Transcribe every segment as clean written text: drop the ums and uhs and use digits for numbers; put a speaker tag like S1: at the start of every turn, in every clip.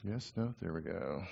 S1: Yes, no, there we go.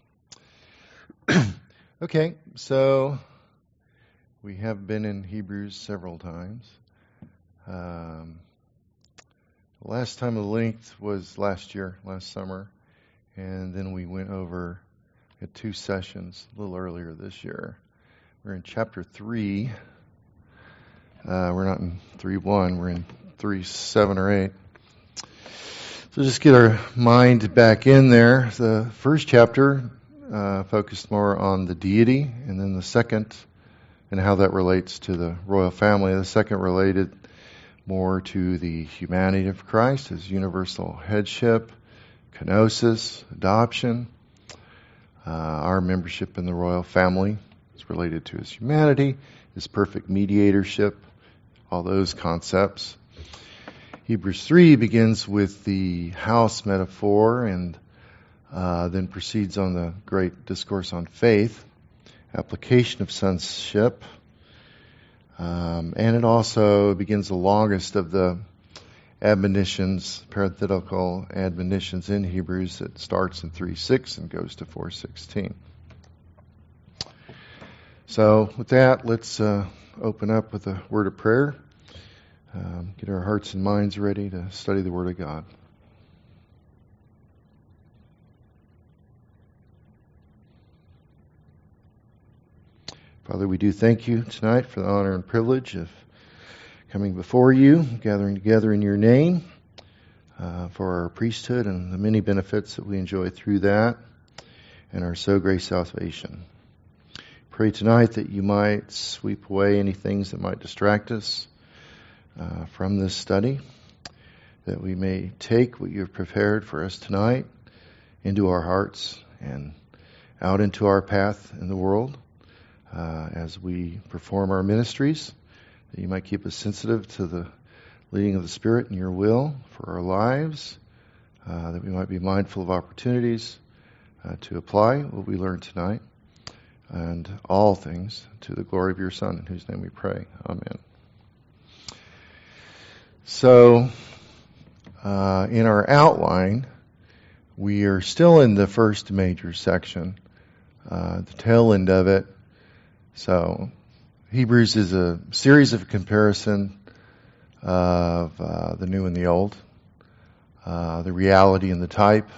S1: Okay, so we have been in Hebrews several times. Um, the last time of length was last summer, and then we went over at 2 sessions a little earlier this year. We're in chapter 3. We're not in 3:1, we're in 3:7 or 8. So just get our mind back in there. The first chapter focused more on the deity, and then the second, and how that relates to the royal family. The second related more to the humanity of Christ, his universal headship, kenosis, adoption. Our membership in the royal family is related to his humanity, his perfect mediatorship, all those concepts. Hebrews 3 begins with the house metaphor and then proceeds on the great discourse on faith, application of sonship, and it also begins the longest of the admonitions, parenthetical admonitions in Hebrews. It starts in 3:6 and goes to 4:16. So with that, let's open up with a word of prayer. Get our hearts and minds ready to study the Word of God. Father, we do thank you tonight for the honor and privilege of coming before you, gathering together in your name, for our priesthood and the many benefits that we enjoy through that, and our so great salvation. Pray tonight that you might sweep away any things that might distract us from this study, that we may take what you have prepared for us tonight into our hearts and out into our path in the world as we perform our ministries, that you might keep us sensitive to the leading of the Spirit and your will for our lives, that we might be mindful of opportunities to apply what we learned tonight, and all things to the glory of your Son, in whose name we pray. Amen. So, in our outline, we are still in the first major section, the tail end of it. So, Hebrews is a series of comparison of the new and the old, the reality and the type,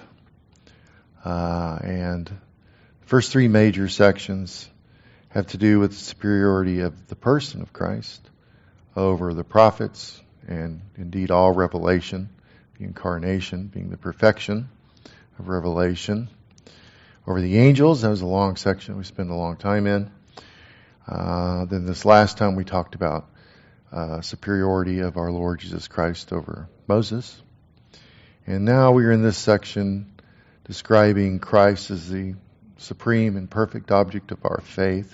S1: and the first 3 major sections have to do with the superiority of the person of Christ over the prophets, and indeed all revelation, the incarnation being the perfection of revelation. Over the angels, that was a long section we spent a long time in. Then this last time we talked about superiority of our Lord Jesus Christ over Moses. And now we are in this section describing Christ as the supreme and perfect object of our faith.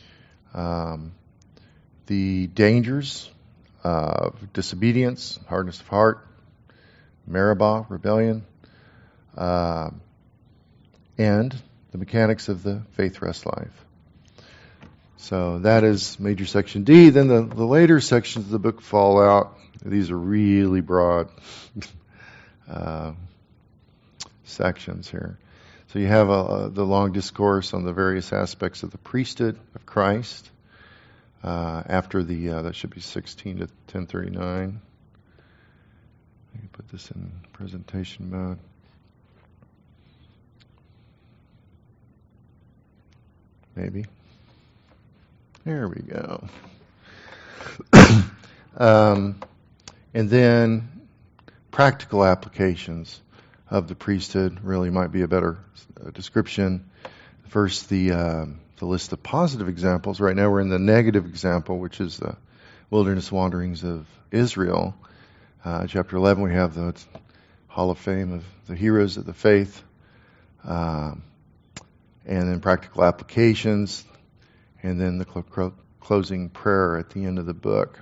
S1: The dangers of disobedience, hardness of heart, Meribah, rebellion, and the mechanics of the faith rest life. So that is major section D. Then the later sections of the book fall out. These are really broad sections here. So you have the long discourse on the various aspects of the priesthood of Christ. After that should be 16 to 1039. Let me put this in presentation mode. Maybe. There we go. And then practical applications of the priesthood really might be a better description. First, the list of positive examples. Right now we're in the negative example, which is the wilderness wanderings of Israel. Chapter 11, we have the Hall of Fame of the heroes of the faith. And then practical applications. And then the closing prayer at the end of the book.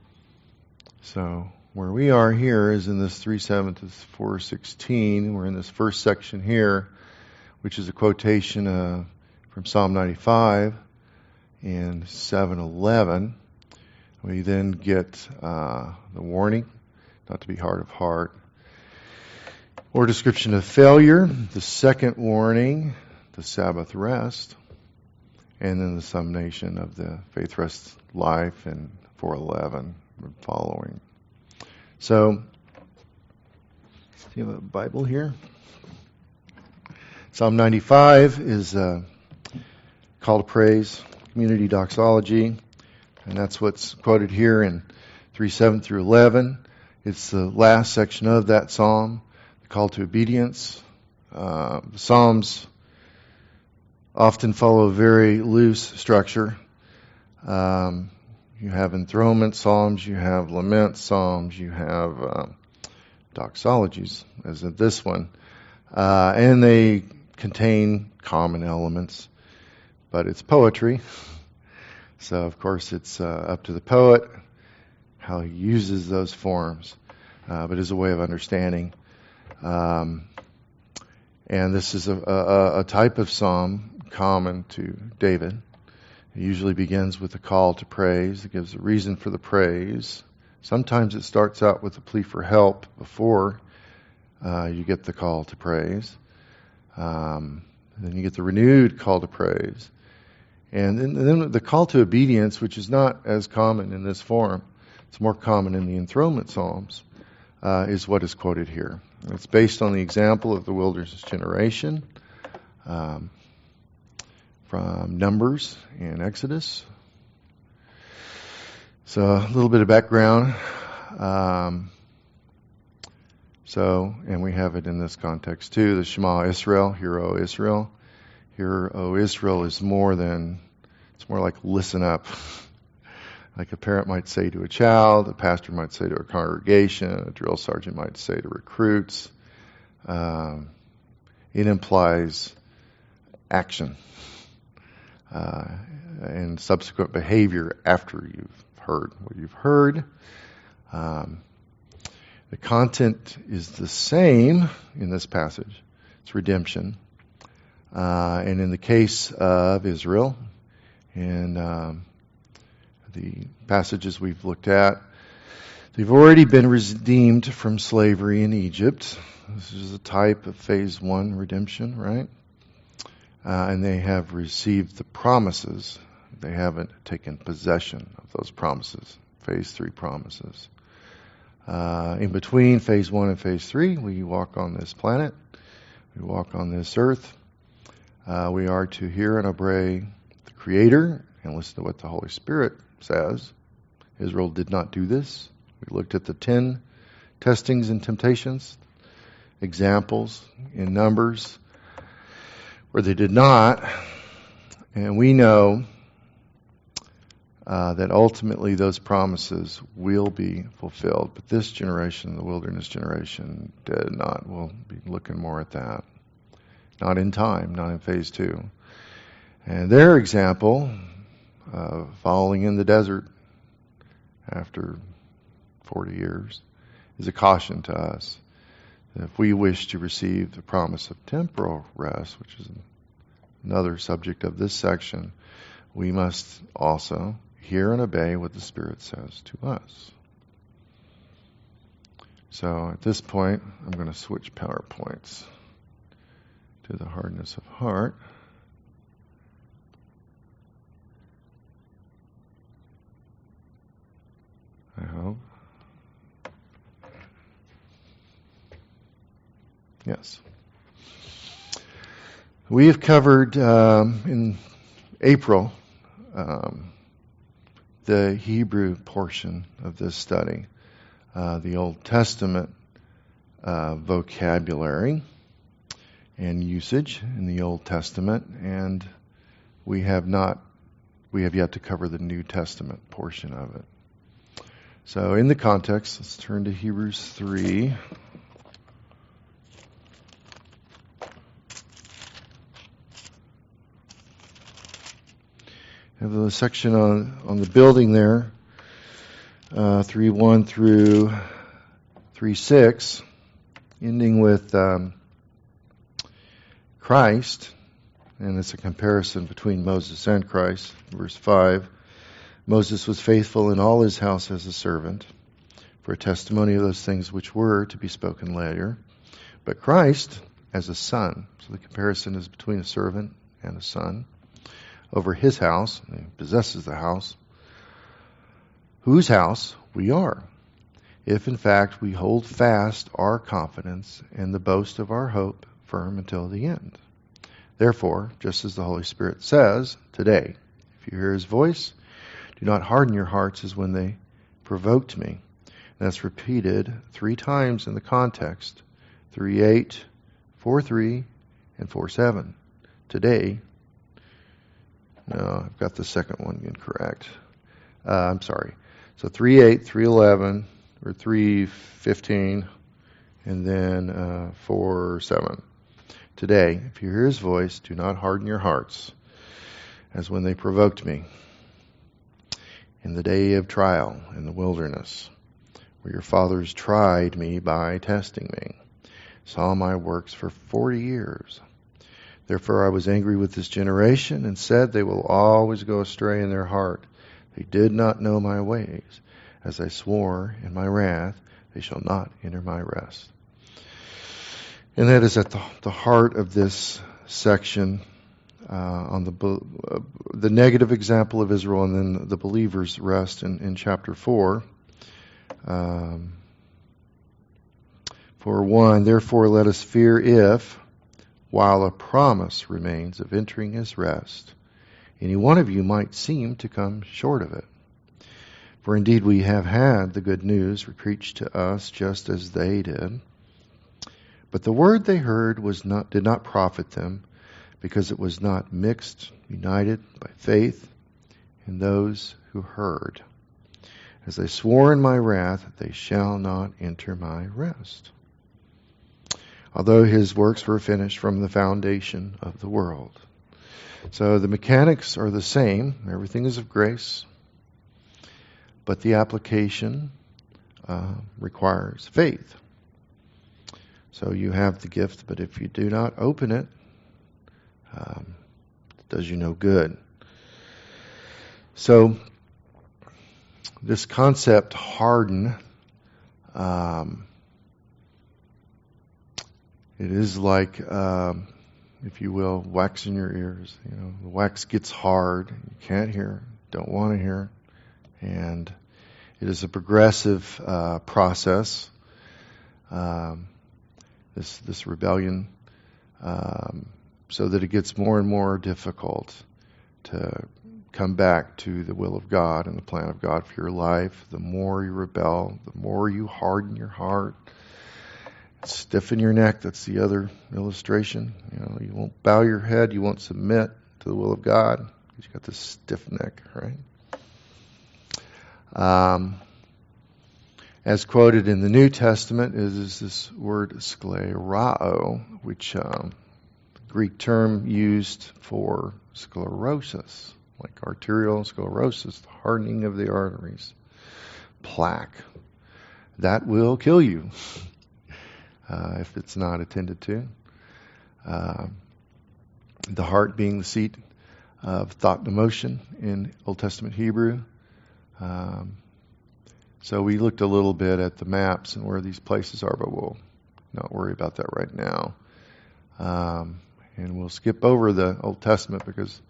S1: So where we are here is in this 3:7 to 4:16. We're in this first section here, which is a quotation from Psalm 95 and 7:11. We then get the warning not to be hard of heart. More description of failure, the second warning, the Sabbath rest, and then the summation of the faith rest life in 4:11 following. So, do you have a Bible here? Psalm 95 is a call to praise, community doxology, and that's what's quoted here in 3:7 through 11. It's the last section of that psalm, the call to obedience. Psalms often follow a very loose structure. You have enthronement psalms, you have lament psalms, you have doxologies, as in this one. And they contain common elements, but it's poetry. So, of course, it's up to the poet how he uses those forms, but as a way of understanding. And this is a type of psalm common to David. It usually begins with a call to praise. It gives a reason for the praise. Sometimes it starts out with a plea for help before you get the call to praise. Then you get the renewed call to praise. And then the call to obedience, which is not as common in this form, it's more common in the enthronement psalms, is what is quoted here. It's based on the example of the wilderness generation from Numbers and Exodus. So a little bit of background. And we have it in this context too. The Shema Israel, Hear, O Israel. Hear, O Israel is more like listen up. Like a parent might say to a child, a pastor might say to a congregation, a drill sergeant might say to recruits. It implies action and subsequent behavior after you've heard what you've heard. The content is the same in this passage. It's redemption. And in the case of Israel, and the passages we've looked at, they've already been redeemed from slavery in Egypt. This is a type of phase 1 redemption, right? And they have received the promises. They haven't taken possession of those promises, phase 3 promises. In between phase 1 and phase 3, we walk on this planet. We walk on this earth. We are to hear and obey the Creator and listen to what the Holy Spirit says. Israel did not do this. We looked at the 10 testings and temptations, examples in Numbers where they did not. And we know that ultimately those promises will be fulfilled. But this generation, the wilderness generation, did not. We'll be looking more at that. Not in time, not in phase 2. And their example, falling in the desert after 40 years, is a caution to us. If we wish to receive the promise of temporal rest, which is another subject of this section, we must also hear and obey what the Spirit says to us. So at this point, I'm going to switch PowerPoints to the hardness of heart. I hope. Yes. We have covered in April the Hebrew portion of this study, the Old Testament vocabulary and usage in the Old Testament, and we have yet to cover the New Testament portion of it. So in the context, let's turn to Hebrews 3. Have the section on the building there, 3:1 through 3:6, ending with Christ, and it's a comparison between Moses and Christ. Verse 5, Moses was faithful in all his house as a servant, for a testimony of those things which were to be spoken later. but Christ as a son. So the comparison is between a servant and a son over his house. He possesses the house, whose house we are, if in fact we hold fast our confidence and the boast of our hope firm until the end. Therefore, just as the Holy Spirit says today, if you hear his voice, do not harden your hearts as when they provoked me. And that's repeated 3 times in the context. 3:8, 4:3, and 4:7. Today, no, I've got the second one incorrect. I'm sorry. So 3:8, 3:11, or 3:15, and then 4:7. Today, if you hear his voice, do not harden your hearts as when they provoked me in the day of trial in the wilderness, where your fathers tried me by testing me, saw my works for 40 years. Therefore I was angry with this generation and said, they will always go astray in their heart. They did not know my ways. As I swore in my wrath, they shall not enter my rest. And that is at the heart of this section on the negative example of Israel and then the believer's rest in chapter 4. For 1, therefore let us fear if, while a promise remains of entering his rest, any one of you might seem to come short of it. For indeed we have had the good news preached to us just as they did. But the word they heard did not profit them, because it was not united by faith in those who heard. As I swore in my wrath, they shall not enter my rest. Although his works were finished from the foundation of the world. So the mechanics are the same. Everything is of grace. But the application requires faith. So you have the gift, but if you do not open it, it does you no good. So this concept, harden, it is like, if you will, wax in your ears. You know, the wax gets hard. You can't hear, don't want to hear. And it is a progressive process. This rebellion, so that it gets more and more difficult to come back to the will of God and the plan of God for your life. The more you rebel, the more you harden your heart, stiffen your neck. That's the other illustration. You know, you won't bow your head, you won't submit to the will of God because you got this stiff neck, right? As quoted in the New Testament is this word sklerao, which the Greek term used for sclerosis, like arterial sclerosis, the hardening of the arteries, plaque. That will kill you if it's not attended to. The heart being the seat of thought and emotion in Old Testament Hebrew. So we looked a little bit at the maps and where these places are, but we'll not worry about that right now. And we'll skip over the Old Testament because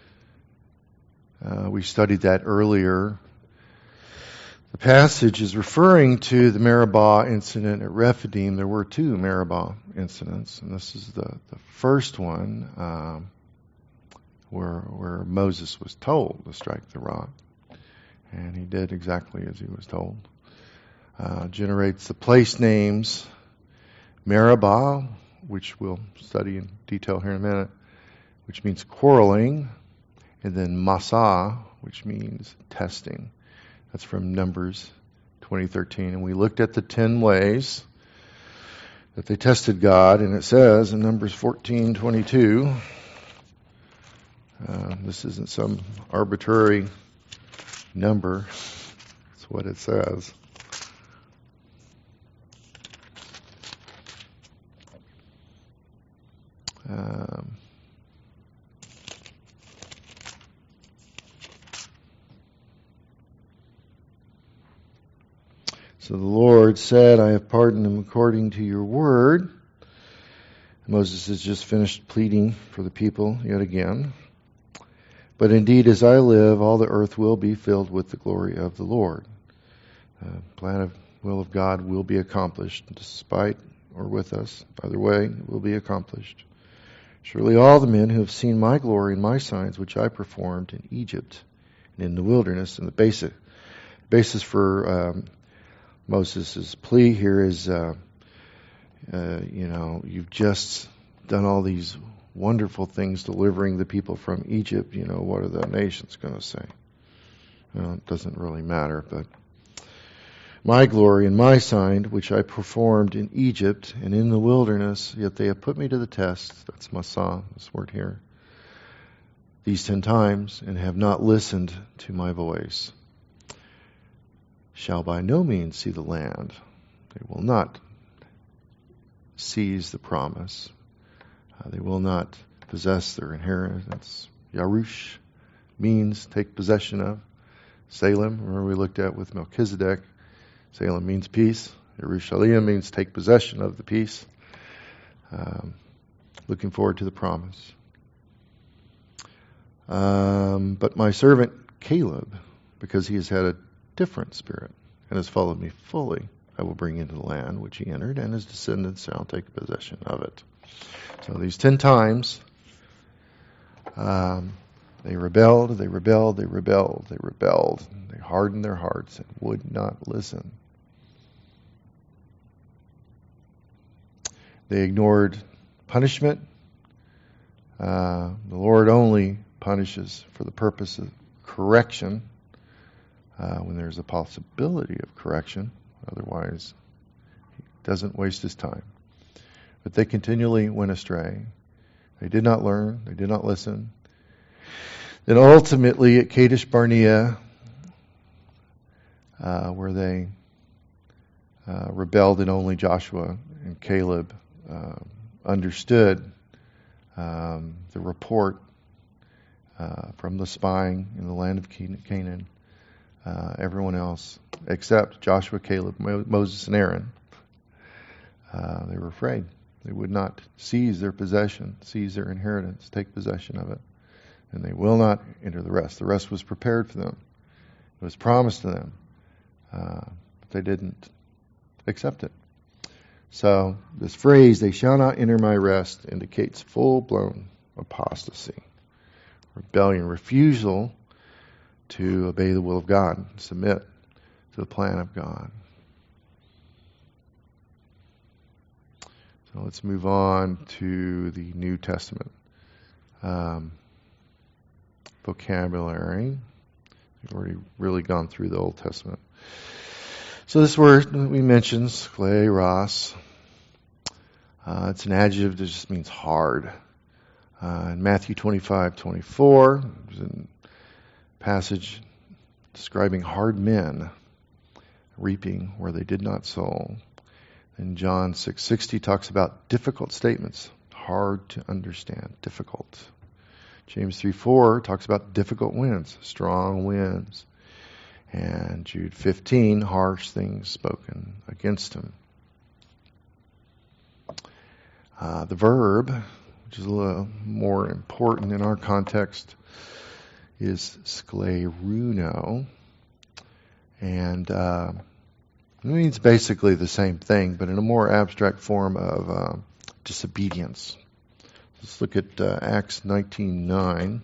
S1: we studied that earlier. The passage is referring to the Meribah incident at Rephidim. There were 2 Meribah incidents, and this is the first one where Moses was told to strike the rock. And he did exactly as he was told. Generates the place names Meribah, which we'll study in detail here in a minute, which means quarreling, and then Massah, which means testing. That's from Numbers 20:13. And we looked at the 10 ways that they tested God, and it says in Numbers 14:22, this isn't some arbitrary number. That's what it says. So the Lord said, I have pardoned them according to your word. Moses has just finished pleading for the people yet again. But indeed, as I live, all the earth will be filled with the glory of the Lord. Plan of will of God will be accomplished, despite or with us. Either way, it will be accomplished. Surely all the men who have seen my glory and my signs, which I performed in Egypt and in the wilderness, and the basis for Moses' plea here is, you've just done all these wonderful things delivering the people from Egypt. What are the nations going to say? It doesn't really matter, but my glory and my sign, which I performed in Egypt and in the wilderness, yet they have put me to the test. That's Massah, this word here. These 10 times, and have not listened to my voice. Shall by no means see the land. They will not seize the promise. They will not possess their inheritance. Yarush means take possession of. Salem, remember we looked at with Melchizedek. Salem means peace. Yerushalayim means take possession of the peace. Looking forward to the promise. But my servant Caleb, because he has had a different spirit and has followed me fully, I will bring into the land which he entered, and his descendants shall take possession of it. So these 10 times, they rebelled, they rebelled, they rebelled, they rebelled. They hardened their hearts and would not listen. They ignored punishment. The Lord only punishes for the purpose of correction when there's a possibility of correction. Otherwise, he doesn't waste his time. But they continually went astray. They did not learn. They did not listen. Then ultimately at Kadesh Barnea, where they rebelled and only Joshua and Caleb understood the report from the spying in the land of Canaan. Everyone else, except Joshua, Caleb, Moses, and Aaron, they were afraid. They would not seize their possession, seize their inheritance, take possession of it. And they will not enter the rest. The rest was prepared for them. It was promised to them. But they didn't accept it. So this phrase, they shall not enter my rest, indicates full-blown apostasy, rebellion, refusal to obey the will of God, submit to the plan of God. So let's move on to the New Testament vocabulary. We've already really gone through the Old Testament. So this word we mentioned, skleros, it's an adjective that just means hard. In Matthew 25:24, there's a passage describing hard men reaping where they did not sow. In John 6:60 talks about difficult statements, hard to understand, difficult. James 3:4 talks about difficult winds, strong winds. And Jude 15, harsh things spoken against him. The verb, which is a little more important in our context, is skleruno. And it means basically the same thing, but in a more abstract form of disobedience. Let's look at Acts 19:9.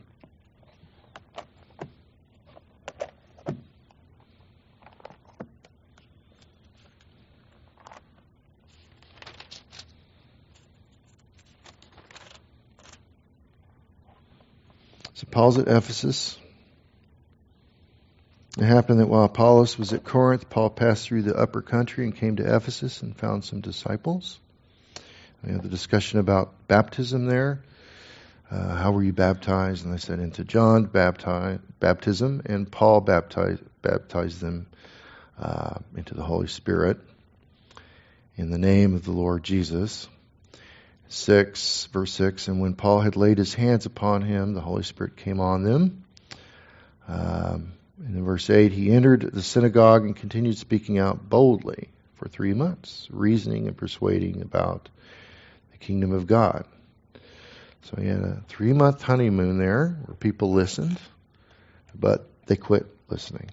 S1: So Paul's at Ephesus. It happened that while Apollos was at Corinth, Paul passed through the upper country and came to Ephesus and found some disciples. We had the discussion about baptism there. How were you baptized? And they said into John baptism, and Paul baptized them into the Holy Spirit in the name of the Lord Jesus. Verse 6, and when Paul had laid his hands upon him, the Holy Spirit came on them. And in verse 8, he entered the synagogue and continued speaking out boldly for 3 months, reasoning and persuading about the kingdom of God. So he had a 3-month honeymoon there where people listened, but they quit listening.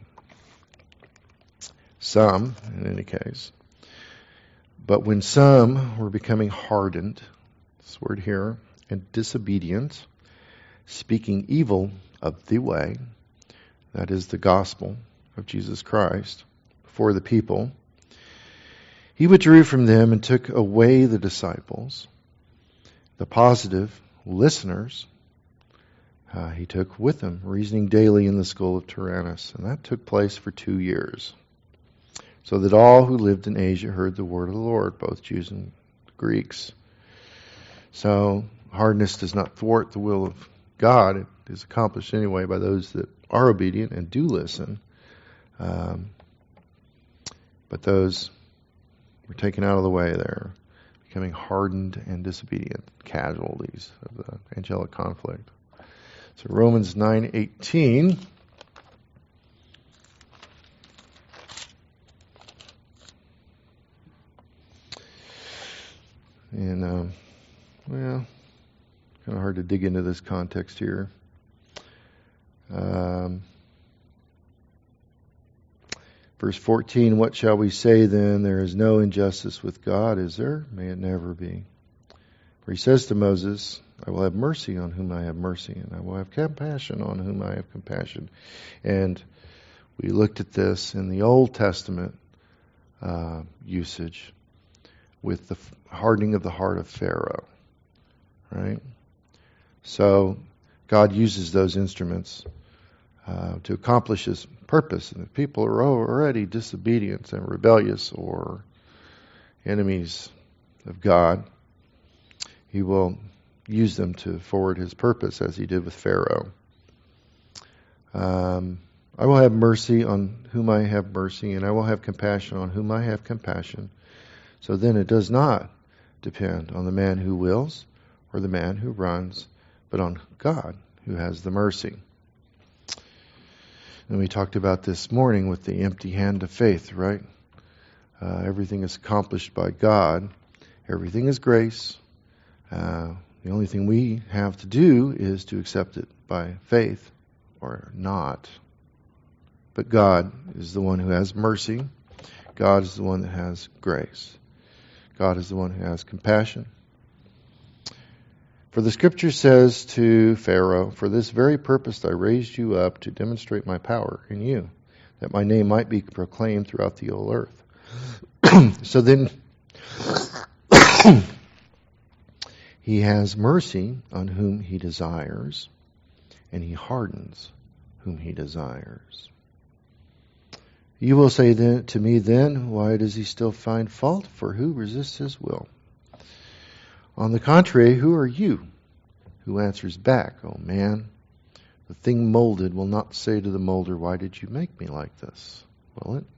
S1: Some, in any case. But when some were becoming hardened, this word here, and disobedient, speaking evil of the way, that is the gospel of Jesus Christ, before the people, he withdrew from them and took away the disciples, the positive listeners, he took with him, reasoning daily in the school of Tyrannus. And that took place for 2 years. So that all who lived in Asia heard the word of the Lord, both Jews and Greeks. So hardness does not thwart the will of God. It is accomplished anyway by those that are obedient and do listen. But those were taken out of the way there, becoming hardened and disobedient, casualties of the angelic conflict. So Romans 9:18. And, kind of hard to dig into this context here. Verse 14, what shall we say then? There is no injustice with God, is there? May it never be. For he says to Moses, I will have mercy on whom I have mercy, and I will have compassion on whom I have compassion. And we looked at this in the Old Testament usage with the hardening of the heart of Pharaoh, right? So God uses those instruments to accomplish his purpose. And if people are already disobedient and rebellious or enemies of God, he will use them to forward his purpose, as he did with Pharaoh. I will have mercy on whom I have mercy, and I will have compassion on whom I have compassion. So then it does not depend on the man who wills or the man who runs, but on God who has the mercy. And we talked about this morning with the empty hand of faith, right? Everything is accomplished by God. Everything is grace. The only thing we have to do is to accept it by faith or not. But God is the one who has mercy. God is the one that has grace. God is the one who has compassion. For the scripture says to Pharaoh, for this very purpose I raised you up to demonstrate my power in you, that my name might be proclaimed throughout the whole earth. So then he has mercy on whom he desires, and he hardens whom he desires. You will say then, to me then, why does he still find fault? For who resists his will? On the contrary, who are you who answers back? Oh man, the thing molded will not say to the molder, why did you make me like this? Will it?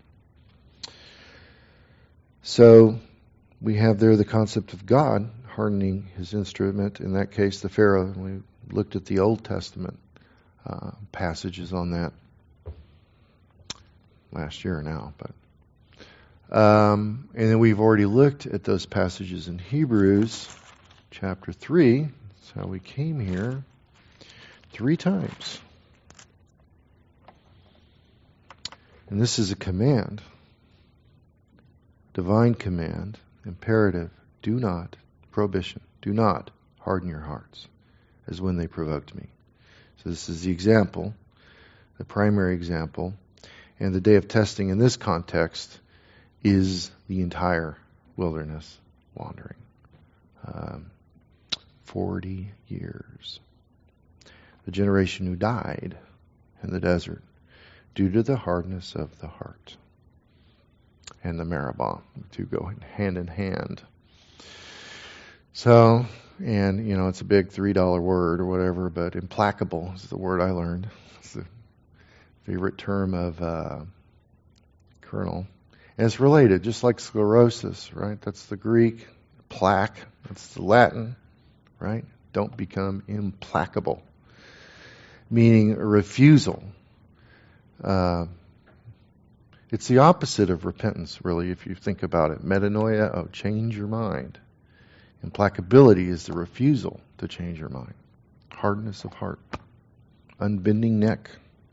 S1: So we have there the concept of God hardening his instrument, in that case the Pharaoh. We looked at the Old Testament passages on that last year now. And then we've already looked at those passages in Hebrews chapter 3. That's how we came here 3 times. And this is a command. Divine command, imperative, do not, prohibition, do not harden your hearts as when they provoked me. So this is the example, the primary example. And the day of testing in this context is the entire wilderness wandering. 40 years. The generation who died in the desert due to the hardness of the heart. And the Meribah, the two go hand in hand. So, and it's a big $3 word or whatever, but implacable is the word I learned. It's the favorite term of Colonel. And it's related, just like sclerosis, right? That's the Greek. Plaque, that's the Latin, right? Don't become implacable. Meaning a refusal. It's the opposite of repentance, really, if you think about it. Metanoia, change your mind. Implacability is the refusal to change your mind. Hardness of heart. Unbending neck.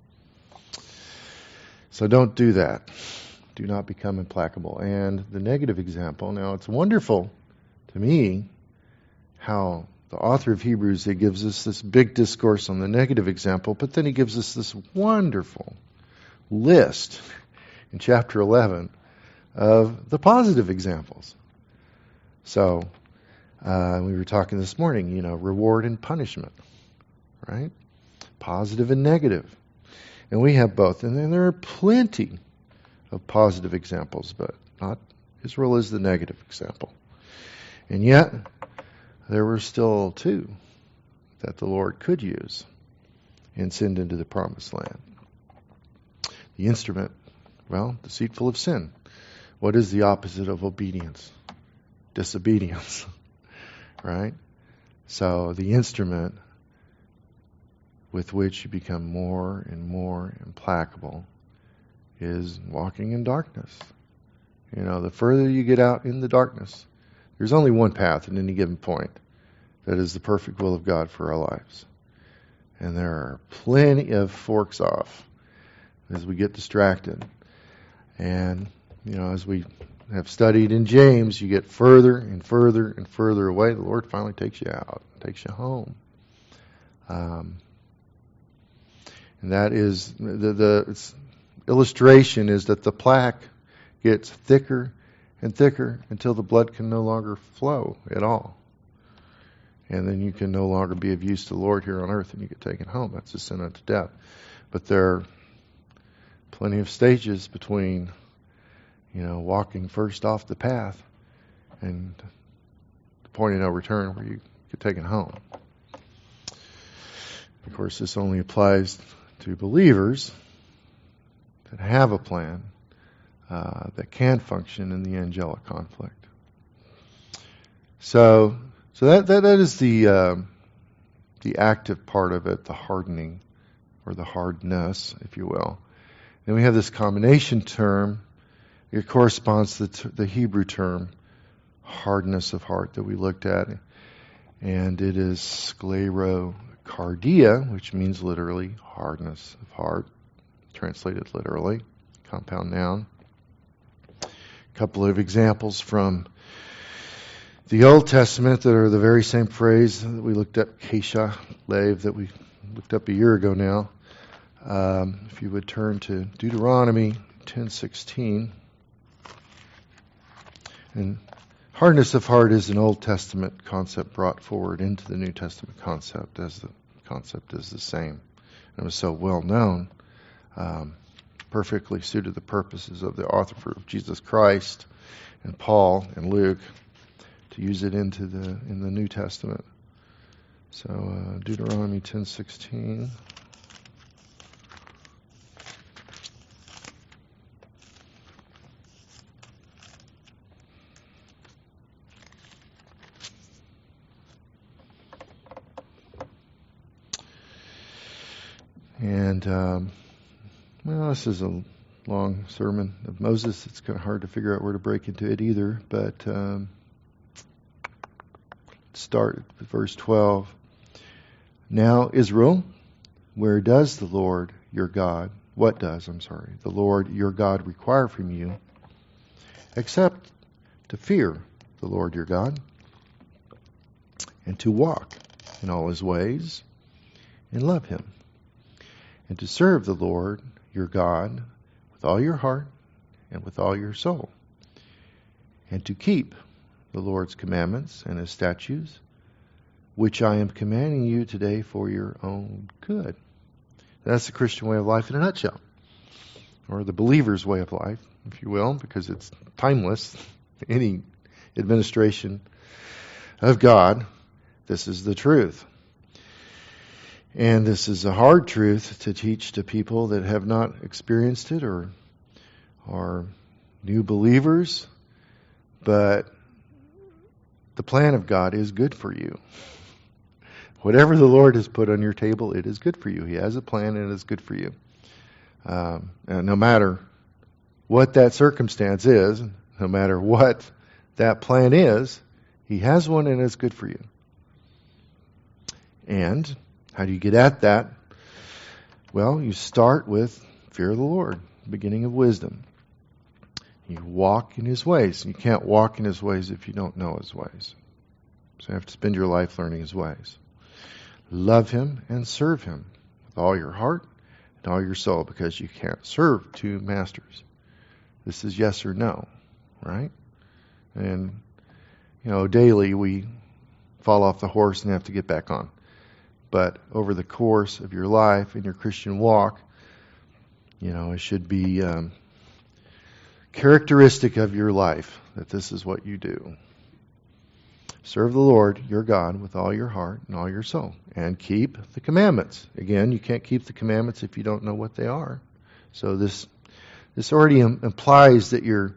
S1: So don't do that. Do not become implacable. And the negative example, now it's wonderful to me how the author of Hebrews, he gives us this big discourse on the negative example, but then he gives us this wonderful list in chapter 11 of the positive examples. So, we were talking this morning, reward and punishment, right? Positive and negative. And we have both. And then there are plenty of positive examples, but not Israel is the negative example. And yet, there were still two that the Lord could use and send into the promised land. The instrument, deceitful of sin. What is the opposite of obedience? Disobedience, right? So the instrument with which you become more and more implacable is walking in darkness. The further you get out in the darkness, there's only one path at any given point. That is the perfect will of God for our lives. And there are plenty of forks off as we get distracted. And, as we have studied in James, you get further and further and further away. The Lord finally takes you out, takes you home. And that is, the illustration is that the plaque gets thicker and thicker until the blood can no longer flow at all. And then you can no longer be of use to the Lord here on earth and you get taken home. That's a sin unto death. But there are plenty of stages between, walking first off the path and the point of no return where you get taken home. Of course, this only applies to believers that have a plan that can function in the angelic conflict. So that is the active part of it, the hardening or the hardness, if you will. Then we have this combination term. It corresponds to the Hebrew term hardness of heart that we looked at, and it is sclerocardia, which means literally hardness of heart, translated literally, compound noun. A couple of examples from the Old Testament that are the very same phrase that we looked at, Kesha, Lev, that we looked up a year ago now. If you would turn to Deuteronomy 10:16. And hardness of heart is an Old Testament concept brought forward into the New Testament concept, as the concept is the same. It was so well known, perfectly suited the purposes of the author of Jesus Christ and Paul and Luke to use it in the New Testament. So Deuteronomy 10:16. And, this is a long sermon of Moses. It's kind of hard to figure out where to break into it either. But start with verse 12. Now, Israel, what does the Lord your God require from you, except to fear the Lord your God, and to walk in all his ways, and love him, and to serve the Lord your God with all your heart and with all your soul, and to keep the Lord's commandments and his statutes, which I am commanding you today for your own good. That's the Christian way of life in a nutshell, or the believer's way of life, if you will, because it's timeless. Any administration of God, this is the truth. And this is a hard truth to teach to people that have not experienced it or are new believers. But the plan of God is good for you. Whatever the Lord has put on your table, it is good for you. He has a plan and it is good for you. And no matter what that circumstance is, no matter what that plan is, He has one, and it's good for you. And how do you get at that? Well, you start with fear of the Lord, beginning of wisdom. You walk in His ways. You can't walk in His ways if you don't know His ways. So you have to spend your life learning His ways. Love Him and serve Him with all your heart and all your soul, because you can't serve two masters. This is yes or no, right? And, daily we fall off the horse and have to get back on. But over the course of your life and your Christian walk, it should be characteristic of your life that this is what you do. Serve the Lord your God with all your heart and all your soul, and keep the commandments. Again, you can't keep the commandments if you don't know what they are. So this already implies that you're,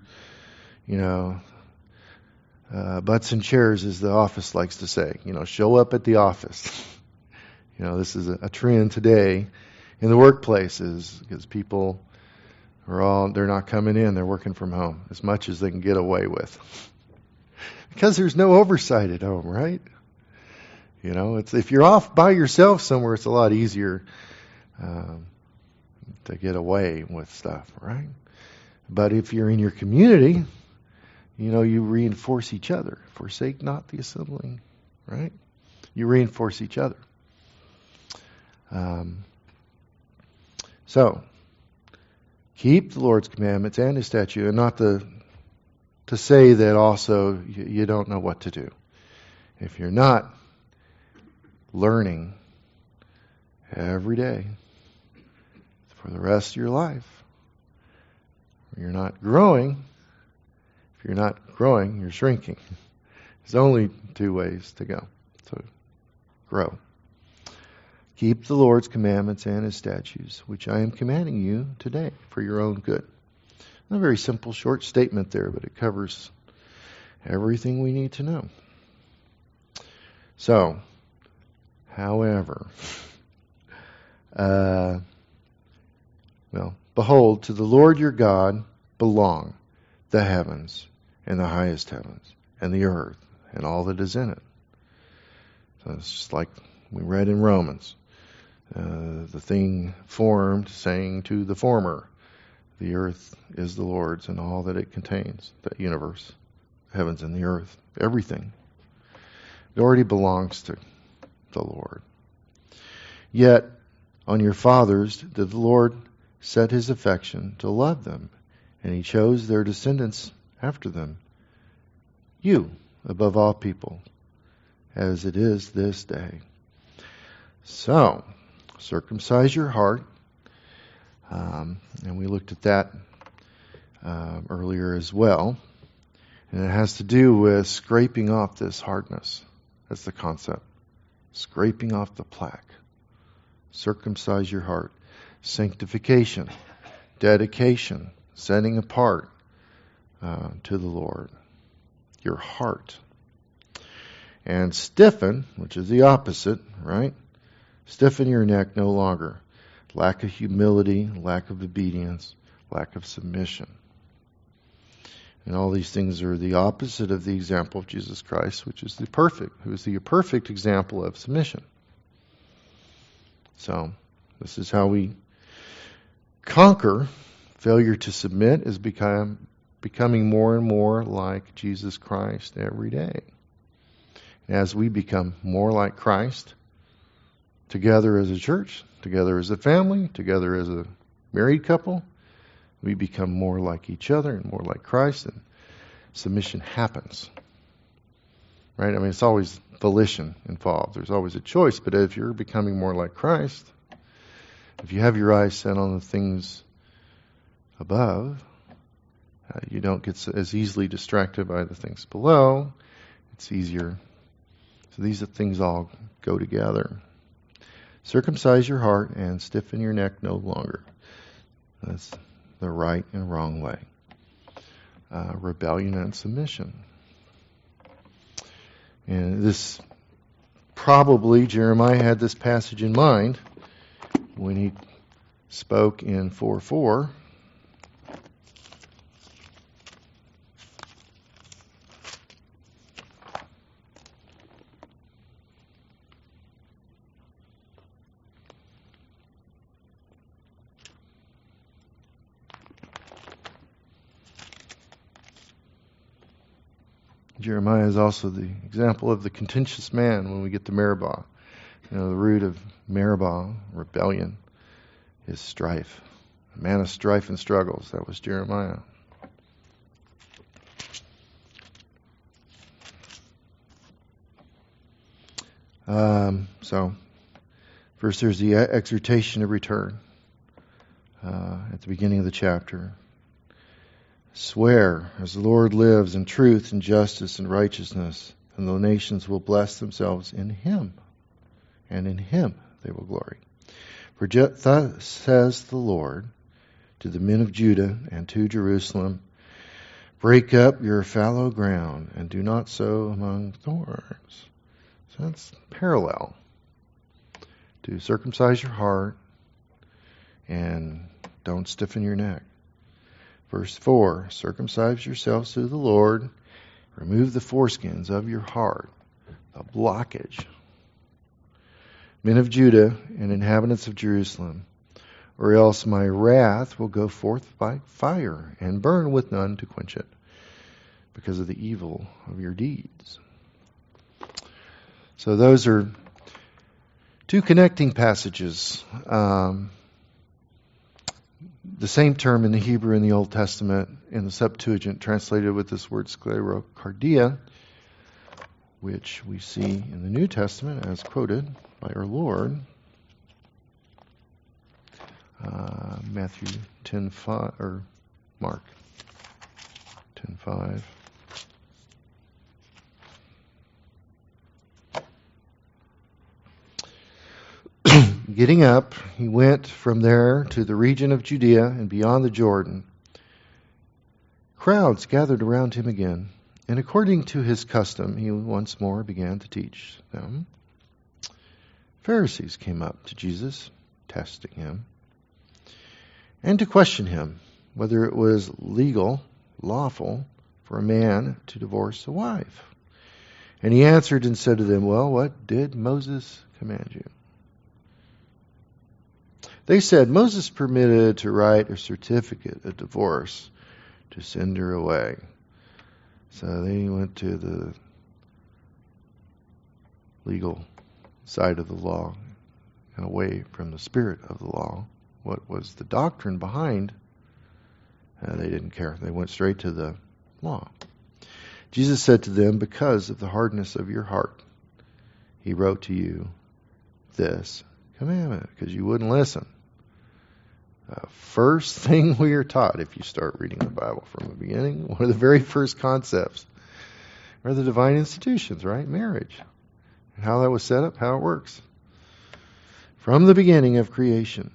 S1: butts and chairs, as the office likes to say. Show up at the office. This is a trend today in the workplaces, because people they're not coming in, they're working from home as much as they can get away with. Because there's no oversight at home, right? If you're off by yourself somewhere, it's a lot easier to get away with stuff, right? But if you're in your community, you reinforce each other. Forsake not the assembling, right? You reinforce each other. So, keep the Lord's commandments and His statute, and not to say that also you don't know what to do. If you're not learning every day for the rest of your life, you're not growing. If you're not growing, you're shrinking. There's only two ways to go. So, grow. Keep the Lord's commandments and His statutes, which I am commanding you today for your own good. A very simple, short statement there, but it covers everything we need to know. So, however, behold, to the Lord your God belong the heavens and the highest heavens and the earth and all that is in it. So it's just like we read in Romans. The thing formed, saying to the former, the earth is the Lord's and all that it contains, that universe, the heavens and the earth, everything. It already belongs to the Lord. Yet, on your fathers did the Lord set His affection to love them, and He chose their descendants after them, you above all people, as it is this day. So, circumcise your heart. And we looked at that earlier as well. And it has to do with scraping off this hardness. That's the concept. Scraping off the plaque. Circumcise your heart. Sanctification. Dedication. Setting apart to the Lord. Your heart. And stiffen, which is the opposite, right? Stiffen your neck no longer. Lack of humility, lack of obedience, lack of submission. And all these things are the opposite of the example of Jesus Christ, who is the perfect example of submission. So, this is how we conquer failure to submit, is becoming more and more like Jesus Christ every day. As we become more like Christ, together as a church, together as a family, together as a married couple, we become more like each other and more like Christ, and submission happens. Right? I mean, it's always volition involved. There's always a choice, but if you're becoming more like Christ, if you have your eyes set on the things above, you don't get as easily distracted by the things below. It's easier. So these things all go together. Circumcise your heart and stiffen your neck no longer. That's the right and wrong way. Rebellion and submission. And this, probably Jeremiah had this passage in mind when he spoke in 4:4. Jeremiah is also the example of the contentious man when we get to Meribah. The root of Meribah, rebellion, is strife. A man of strife and struggles. That was Jeremiah. So, first there's the exhortation to return at the beginning of the chapter. Swear, as the Lord lives, in truth and justice and righteousness, and the nations will bless themselves in Him, and in Him they will glory. For thus says the Lord to the men of Judah and to Jerusalem, break up your fallow ground and do not sow among thorns. So that's parallel to circumcise your heart and don't stiffen your neck. Verse 4, circumcise yourselves to the Lord, remove the foreskins of your heart, the blockage. Men of Judah and inhabitants of Jerusalem, or else my wrath will go forth by fire and burn with none to quench it, because of the evil of your deeds. So those are two connecting passages. The same term in the Hebrew in the Old Testament, in the Septuagint, translated with this word sclerocardia, which we see in the New Testament as quoted by our Lord. Matthew 10:5 or Mark 10:5. Getting up, he went from there to the region of Judea and beyond the Jordan. Crowds gathered around him again, and according to his custom, he once more began to teach them. Pharisees came up to Jesus, testing him, and to question him whether it was lawful for a man to divorce a wife. And he answered and said to them, well, what did Moses command you? They said, Moses permitted to write a certificate of divorce to send her away. So they went to the legal side of the law and away from the spirit of the law. What was the doctrine behind? They didn't care. They went straight to the law. Jesus said to them, because of the hardness of your heart, he wrote to you this commandment, because you wouldn't listen. First thing we are taught, if you start reading the Bible from the beginning, one of the very first concepts are the divine institutions, right? Marriage. And how that was set up, how it works. From the beginning of creation,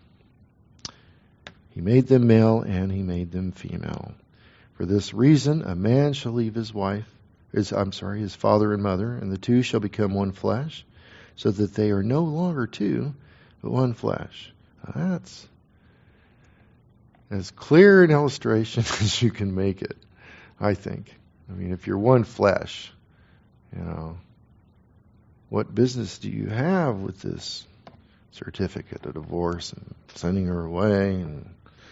S1: he made them male and he made them female. For this reason, a man shall leave his father and mother, and the two shall become one flesh, so that they are no longer two, but one flesh. That's as clear an illustration as you can make it, I think. I mean, if you're one flesh, what business do you have with this certificate of divorce and sending her away? And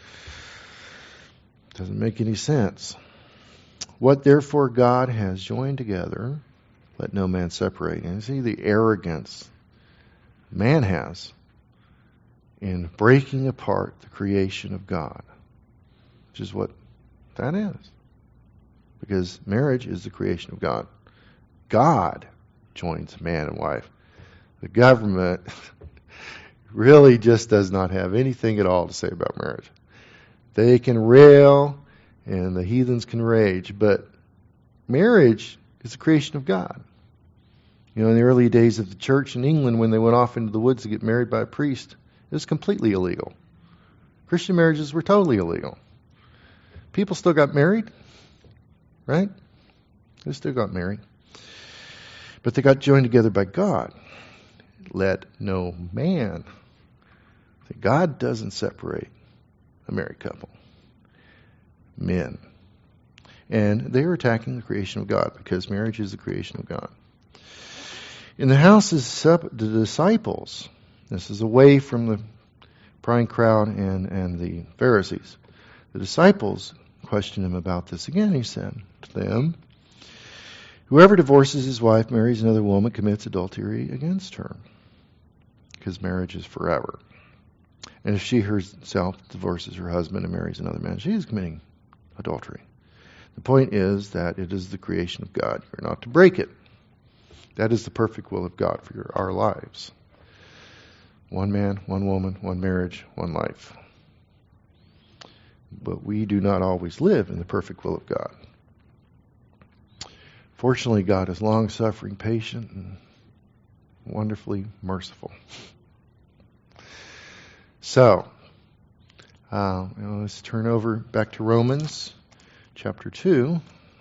S1: it doesn't make any sense. What therefore God has joined together, let no man separate. And see the arrogance man has in breaking apart the creation of God, which is what that is. Because marriage is the creation of God. God joins man and wife. The government really just does not have anything at all to say about marriage. They can rail and the heathens can rage, but marriage is the creation of God. In the early days of the church in England, when they went off into the woods to get married by a priest, it was completely illegal. Christian marriages were totally illegal. People still got married, right? They still got married. But they got joined together by God. Let no man. God doesn't separate a married couple. Men. And they are attacking the creation of God, because marriage is the creation of God. In the houses of the disciples, this is away from the prying crowd and the Pharisees. The disciples questioned him about this again. He said to them, Whoever divorces his wife, marries another woman, commits adultery against her, because marriage is forever. And if she herself divorces her husband and marries another man, she is committing adultery. The point is that it is the creation of God. You're not to break it. That is the perfect will of God for our lives. One man, one woman, one marriage, one life. But we do not always live in the perfect will of God. Fortunately, God is long-suffering, patient, and wonderfully merciful. So, let's turn over back to Romans chapter 2.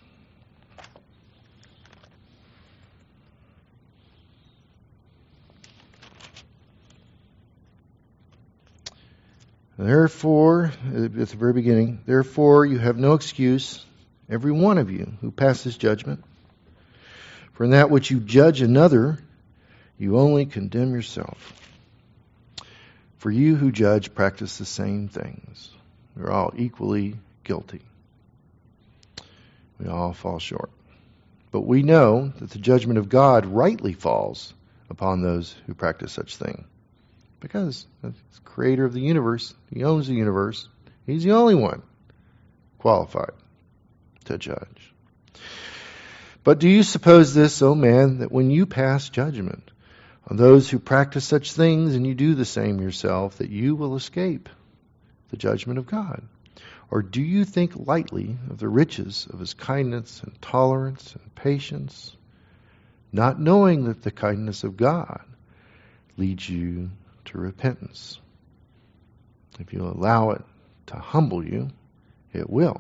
S1: Therefore, at the very beginning, therefore you have no excuse, every one of you who passes judgment. For in that which you judge another, you only condemn yourself. For you who judge practice the same things. We're all equally guilty. We all fall short. But we know that the judgment of God rightly falls upon those who practice such things. Because the creator of the universe, he owns the universe, he's the only one qualified to judge. But do you suppose this, O man, that when you pass judgment on those who practice such things and you do the same yourself, that you will escape the judgment of God? Or do you think lightly of the riches of his kindness and tolerance and patience, not knowing that the kindness of God leads you to repentance? If you allow it to humble you, it will.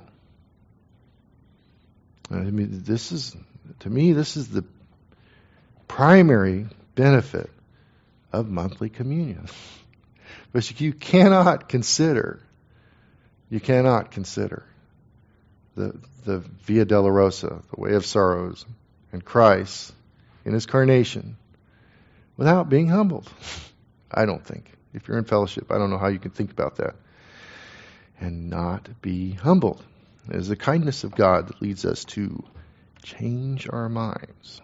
S1: I mean, this is the primary benefit of monthly communion. But you cannot consider the Via Dolorosa, the way of sorrows, and Christ in his carnation without being humbled. I don't think. If you're in fellowship, I don't know how you can think about that and not be humbled. It is the kindness of God that leads us to change our minds.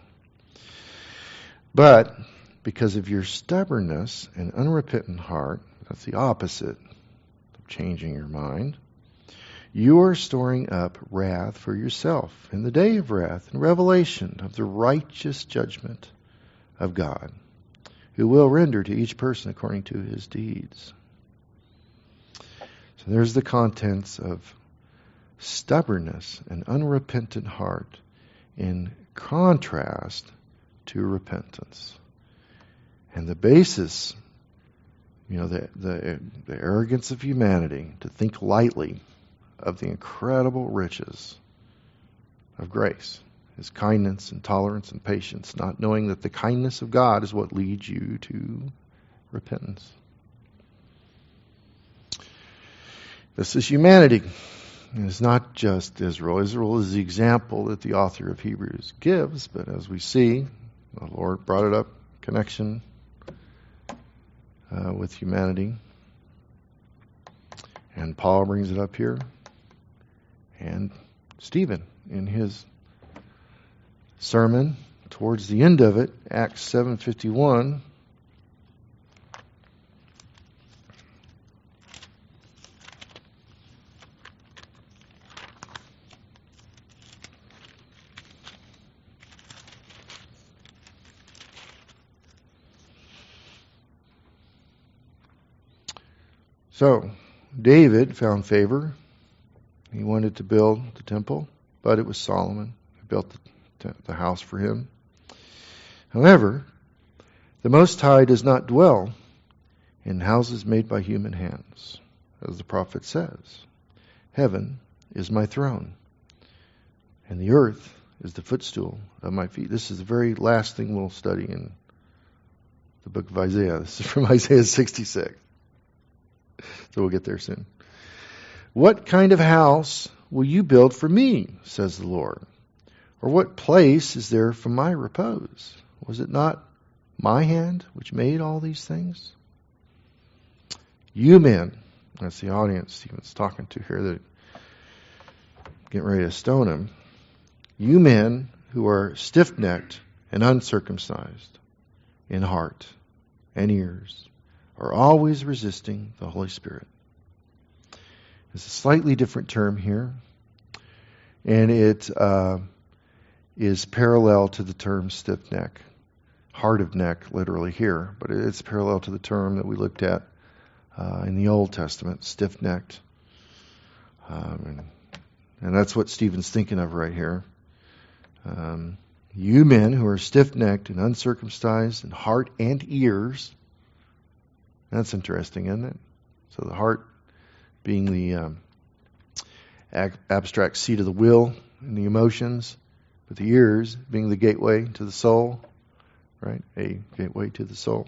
S1: But because of your stubbornness and unrepentant heart, that's the opposite of changing your mind, you are storing up wrath for yourself in the day of wrath and revelation of the righteous judgment of God, who will render to each person according to his deeds. So there's the contents of stubbornness and unrepentant heart in contrast to repentance. And the basis, the arrogance of humanity to think lightly of the incredible riches of grace, his kindness and tolerance and patience, not knowing that the kindness of God is what leads you to repentance. This is humanity. It's not just Israel. Israel is the example that the author of Hebrews gives, but as we see, the Lord brought it up, connection with humanity. And Paul brings it up here. And Stephen, in his sermon, towards the end of it, Acts 7:51, so David found favor. He wanted to build the temple, but it was Solomon who built the house for him. However, the Most High does not dwell in houses made by human hands. As the prophet says, heaven is my throne, and the earth is the footstool of my feet. This is the very last thing we'll study in the book of Isaiah. This is from Isaiah 66. So we'll get there soon. What kind of house will you build for me, says the Lord? Or what place is there for my repose? Was it not my hand which made all these things? You men, that's the audience Stephen's talking to here, that getting ready to stone him. You men who are stiff-necked and uncircumcised in heart and ears are always resisting the Holy Spirit. It's a slightly different term here, and it is parallel to the term stiff neck. Heart of neck, literally here, but it's parallel to the term that we looked at in the Old Testament, stiff-necked. And that's what Stephen's thinking of right here. You men who are stiff-necked and uncircumcised in heart and ears. That's interesting, isn't it? So the heart being the abstract seat of the will and the emotions, but the ears being the gateway to the soul, right? A gateway to the soul.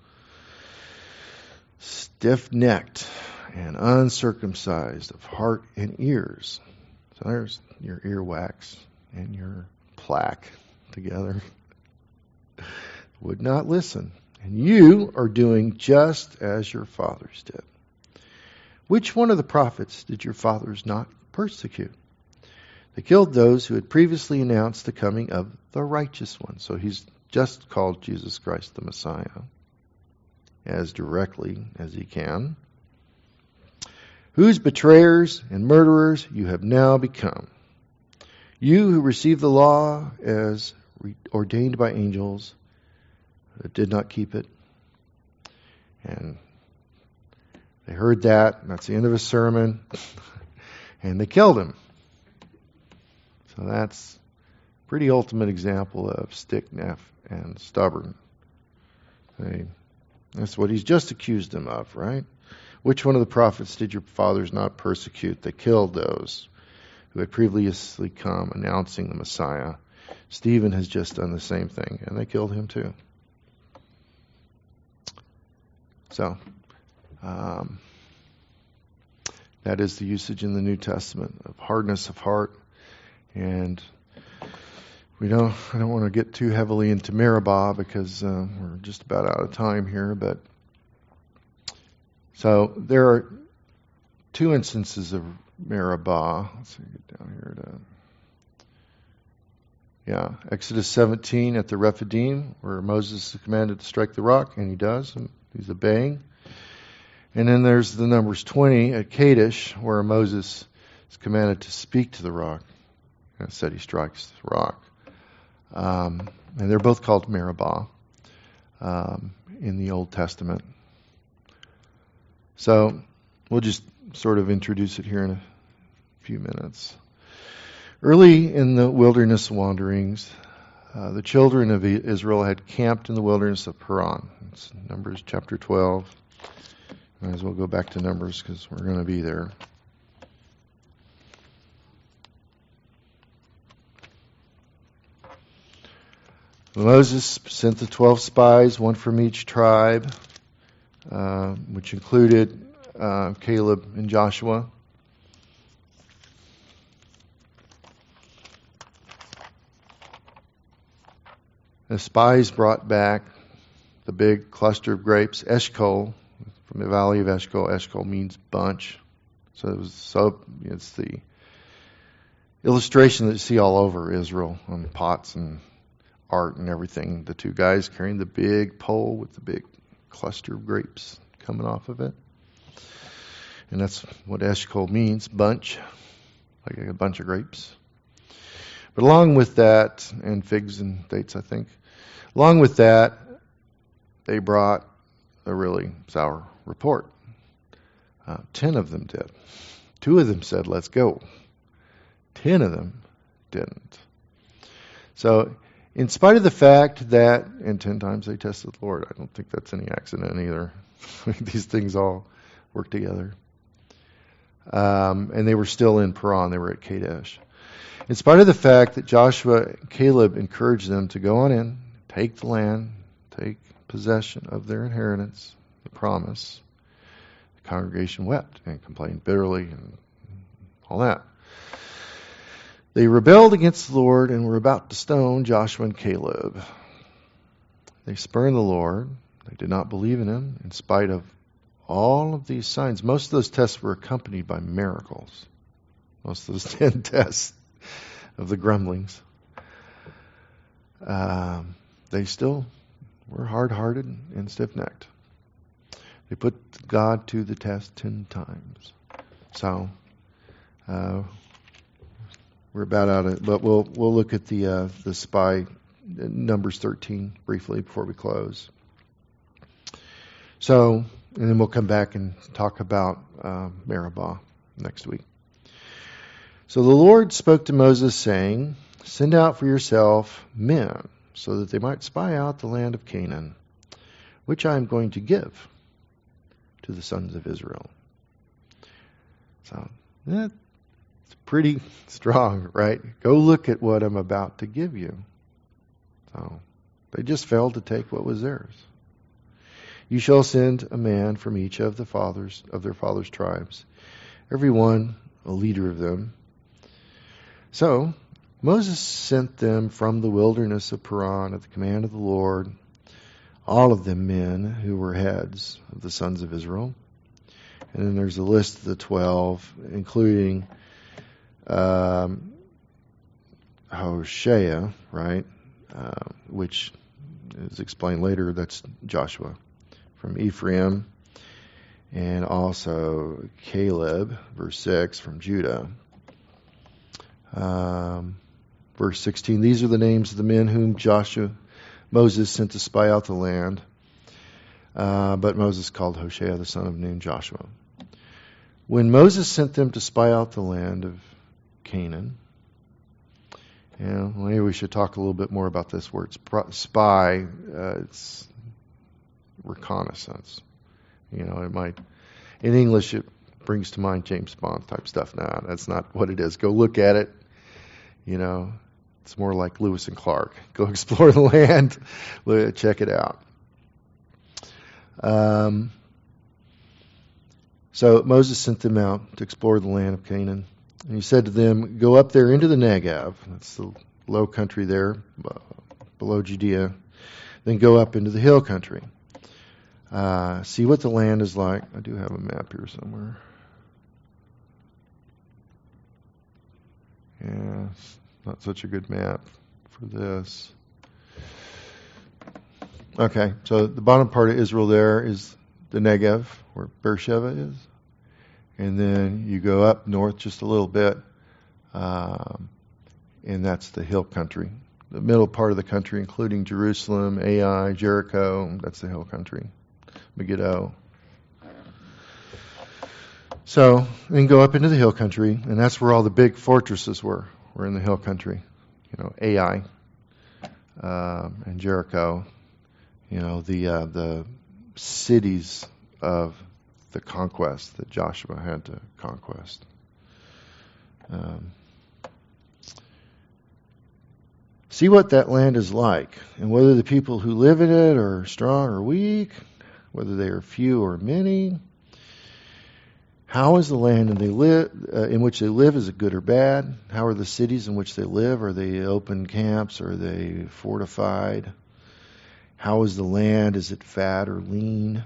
S1: Stiff-necked and uncircumcised of heart and ears. So there's your earwax and your plaque together. Would not listen. And you are doing just as your fathers did. Which one of the prophets did your fathers not persecute? They killed those who had previously announced the coming of the righteous one. So he's just called Jesus Christ the Messiah as directly as he can. Whose betrayers and murderers you have now become. You who received the law as ordained by angels, did not keep it. And they heard that, and that's the end of his sermon, and they killed him. So that's a pretty ultimate example of stiff-necked and stubborn. That's what he's just accused them of, right? Which one of the prophets did your fathers not persecute? They killed those who had previously come announcing the Messiah. Stephen has just done the same thing, and they killed him too. So, that is the usage in the New Testament of hardness of heart. And I don't want to get too heavily into Meribah because we're just about out of time here. But so there are two instances of Meribah. Let's see, get down here to Exodus 17 at the Rephidim, where Moses is commanded to strike the rock, and he does, and he's obeying. And then there's the Numbers 20 at Kadesh, where Moses is commanded to speak to the rock. And it said he strikes the rock. And they're both called Meribah in the Old Testament. So we'll just sort of introduce it here in a few minutes. Early in the wilderness wanderings, the children of Israel had camped in the wilderness of Paran. It's Numbers chapter 12. Might as well go back to Numbers because we're going to be there. Moses sent the 12 spies, one from each tribe, which included Caleb and Joshua. The spies brought back the big cluster of grapes, Eshcol, from the valley of Eshcol. Eshcol means bunch. So it's the illustration that you see all over Israel on pots and art and everything. The two guys carrying the big pole with the big cluster of grapes coming off of it. And that's what Eshcol means, bunch, like a bunch of grapes. But along with that, and figs and dates, I think, along with that, they brought a really sour report. 10 of them did. 2 of them said, let's go. 10 of them didn't. So, in spite of the fact that, and 10 times they tested the Lord, I don't think that's any accident either. These things all work together. And they were still in Paran. They were at Kadesh. In spite of the fact that Joshua and Caleb encouraged them to go on in, take the land, take possession of their inheritance, the promise, the congregation wept and complained bitterly and all that. They rebelled against the Lord and were about to stone Joshua and Caleb. They spurned the Lord. They did not believe in him in spite of all of these signs. Most of those tests were accompanied by miracles. Most of those 10 tests of the grumblings. they still were hard-hearted and stiff-necked. They put God to the test 10 times. So we're about out of it, but we'll look at the spy, Numbers 13, briefly before we close. So, and then we'll come back and talk about Meribah next week. So the Lord spoke to Moses, saying, "Send out for yourself men, so that they might spy out the land of Canaan, which I am going to give to the sons of Israel." So that's pretty strong, right? Go look at what I'm about to give you. So they just failed to take what was theirs. "You shall send a man from each of their fathers' tribes, every one a leader of them." So Moses sent them from the wilderness of Paran at the command of the Lord, all of them men who were heads of the sons of Israel. And then there's a list of the 12, including Hoshea, right? Which is explained later. That's Joshua from Ephraim, and also Caleb, verse 6, from Judah. Verse 16, "These are the names of the men whom Moses sent to spy out the land." But Moses called Hoshea the son of Nun Joshua. When Moses sent them to spy out the land of Canaan, maybe we should talk a little bit more about this word spy. It's reconnaissance. It might, in English, it brings to mind James Bond type stuff. No, that's not what it is. Go look at it. It's more like Lewis and Clark. Go explore the land. Check it out. So Moses sent them out to explore the land of Canaan. And he said to them, "Go up there into the Negev." That's the low country there, below Judea. "Then go up into the hill country. See what the land is like." I do have a map here somewhere. Yeah, it's not such a good map for this. Okay, so the bottom part of Israel there is the Negev, where Beersheba is. And then you go up north just a little bit, and that's the hill country. The middle part of the country, including Jerusalem, Ai, Jericho, that's the hill country. Megiddo. So then go up into the hill country, and that's where all the big fortresses were in the hill country. Ai and Jericho. The cities of the conquest that Joshua had to conquest. See what that land is like, and whether the people who live in it are strong or weak, whether they are few or many. How is the land in which they live? Is it good or bad? How are the cities in which they live? Are they open camps? Are they fortified? How is the land? Is it fat or lean?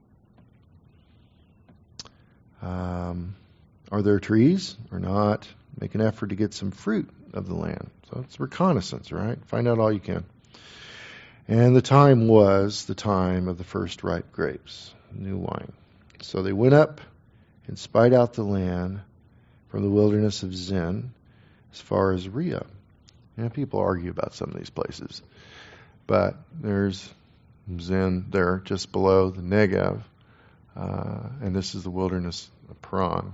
S1: Are there trees or not? Make an effort to get some fruit of the land. So it's reconnaissance, right? Find out all you can. And the time was the time of the first ripe grapes, new wine. So they went up and spied out the land from the wilderness of Zin as far as Riyah. People argue about some of these places, but there's Zin there just below the Negev, and this is the wilderness of Paran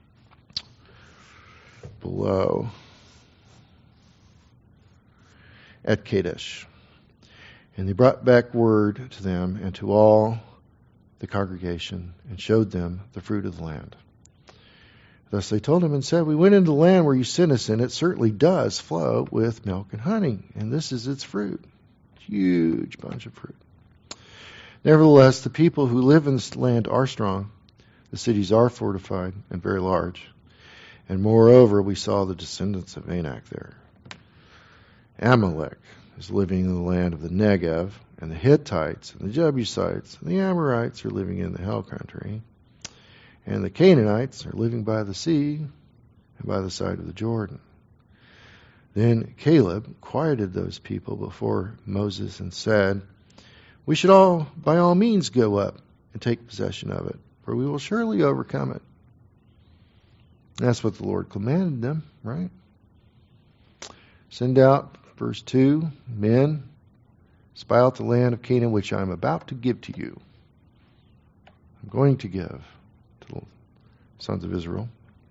S1: below at Kadesh. And they brought back word to them and to all the congregation and showed them the fruit of the land. Thus they told him and said, "We went into the land where you sent us, and it certainly does flow with milk and honey, and this is its fruit." Huge bunch of fruit. "Nevertheless, the people who live in this land are strong. The cities are fortified and very large. And moreover, we saw the descendants of Anak there. Amalek is living in the land of the Negev, and the Hittites and the Jebusites and the Amorites are living in the hill country. And the Canaanites are living by the sea and by the side of the Jordan." Then Caleb quieted those people before Moses and said, "We should all, by all means, go up and take possession of it, for we will surely overcome it." That's what the Lord commanded them, right? Send out, verse 2, men, spy out the land of Canaan, which I am about to give to you. I'm going to give to the sons of Israel.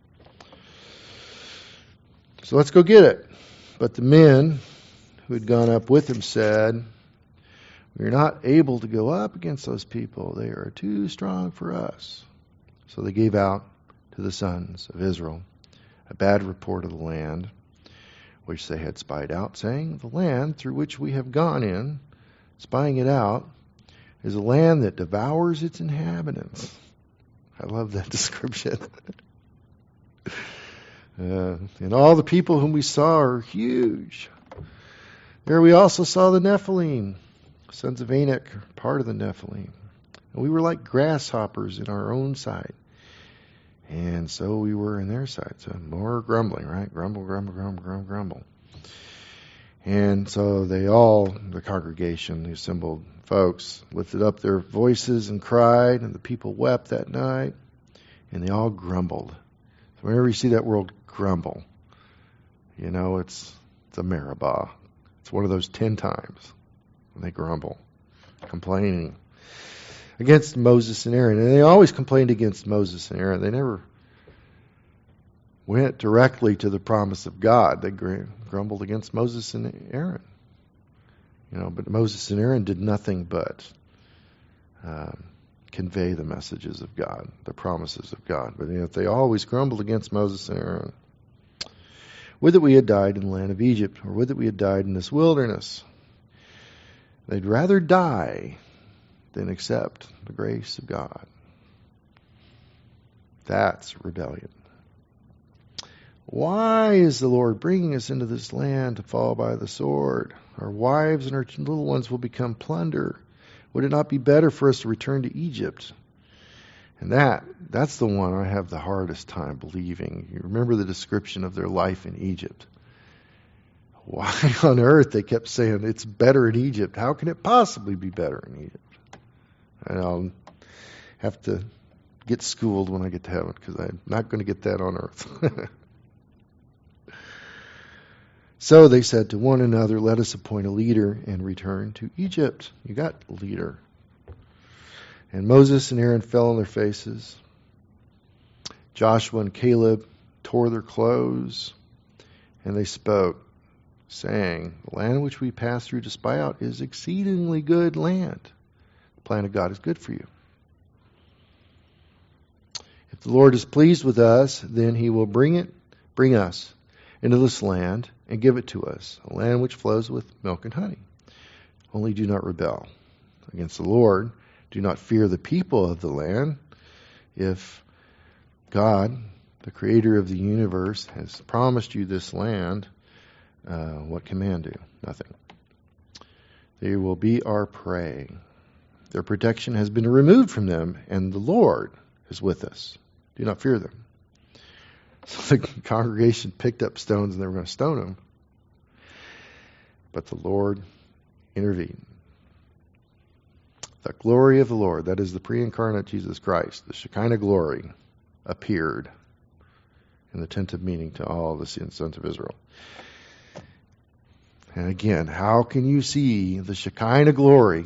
S1: So let's go get it. But the men who had gone up with him said, "We are not able to go up against those people. They are too strong for us." So they gave out to the sons of Israel a bad report of the land, which they had spied out, saying, "The land through which we have gone in, spying it out, is a land that devours its inhabitants." I love that description. And all the people whom we saw are huge. There we also saw the Nephilim, sons of Anak, part of the Nephilim. And we were like grasshoppers in our own sight. And so we were in their sight. So more grumbling, right? Grumble, grumble, grumble, grumble, grumble. And so they all, the congregation, the assembled folks, lifted up their voices and cried, and the people wept that night, and they all grumbled. So whenever you see that word grumble, you know it's a Meribah. It's one of those 10 times when they grumble, complaining against Moses and Aaron. And they always complained against Moses and Aaron. They never went directly to the promise of God. They grumbled against Moses and Aaron. But Moses and Aaron did nothing but convey the messages of God, the promises of God. But they always grumbled against Moses and Aaron. Would that we had died in the land of Egypt, or would that we had died in this wilderness. They'd rather die than accept the grace of God. That's rebellion. Why is the Lord bringing us into this land to fall by the sword? Our wives and our little ones will become plunder. Would it not be better for us to return to Egypt? And that's the one I have the hardest time believing. You remember the description of their life in Egypt. Why on earth they kept saying it's better in Egypt? How can it possibly be better in Egypt? And I'll have to get schooled when I get to heaven, because I'm not going to get that on earth. So they said to one another, "Let us appoint a leader and return to Egypt." You got a leader. And Moses and Aaron fell on their faces. Joshua and Caleb tore their clothes, and they spoke, saying, "The land which we passed through to spy out is exceedingly good land. The plan of God is good for you. If the Lord is pleased with us, then he will bring us into this land and give it to us, a land which flows with milk and honey. Only do not rebel against the Lord. Do not fear the people of the land. If God, the creator of the universe, has promised you this land, what can man do? Nothing. They will be our prey. Their protection has been removed from them, and the Lord is with us. Do not fear them." So the congregation picked up stones and they were going to stone him. But the Lord intervened. The glory of the Lord, that is the pre-incarnate Jesus Christ, the Shekinah glory, appeared in the tent of meeting to all the sons of Israel. And again, how can you see the Shekinah glory,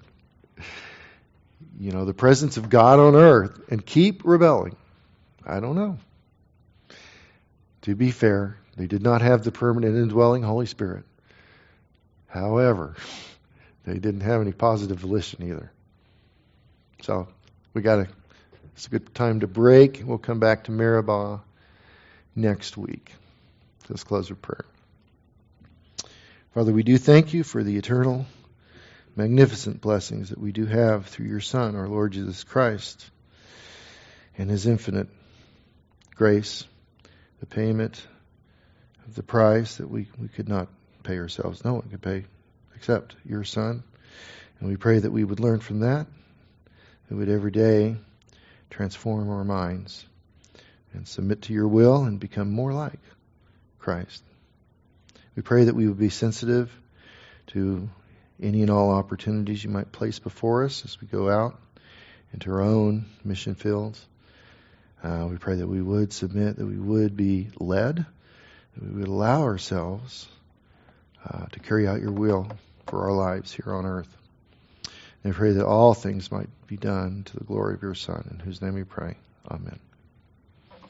S1: the presence of God on earth, and keep rebelling? I don't know. To be fair, they did not have the permanent indwelling Holy Spirit. However, they didn't have any positive volition either. So it's a good time to break. We'll come back to Meribah next week. Let's close with prayer. Father, we do thank you for the eternal, magnificent blessings that we do have through your Son, our Lord Jesus Christ, and his infinite grace, the payment of the price that we could not pay ourselves. No one could pay except your Son. And we pray that we would learn from that. We would every day transform our minds and submit to your will and become more like Christ. We pray that we would be sensitive to any and all opportunities you might place before us as we go out into our own mission fields. We pray that we would submit, that we would be led, that we would allow ourselves to carry out your will for our lives here on earth. And I pray that all things might be done to the glory of your Son, in whose name we pray. Amen.